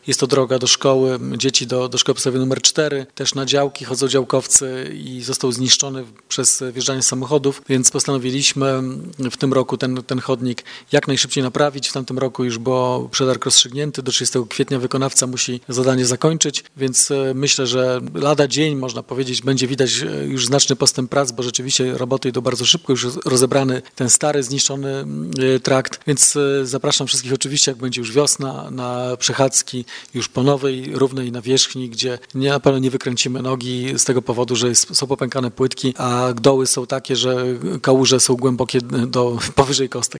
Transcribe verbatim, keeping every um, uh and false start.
Jest to droga do szkoły, dzieci do, do szkoły podstawowej numer cztery. Też na działki chodzą działkowcy i został zniszczony przez wjeżdżanie samochodów, więc postanowiliśmy w tym roku ten, ten chodnik jak najszybciej naprawić. W tamtym roku już było przetarg rozstrzygnięty, do trzydziestego kwietnia wykonawca musi zadanie zakończyć, więc myślę, że lada dzień, można powiedzieć, będzie widać już znaczny postęp prac, bo rzeczywiście roboty idą bardzo szybko, już rozebrany ten stary, zniszczony trakt, więc zapraszam wszystkich oczywiście, jak będzie już wiosna, na przechadzki już po nowej, równej nawierzchni, gdzie nie, na pewno nie wykręcimy nogi z tego powodu, że jest, są popękane płytki, a doły są takie, że kałuże są głębokie do powyżej kostek.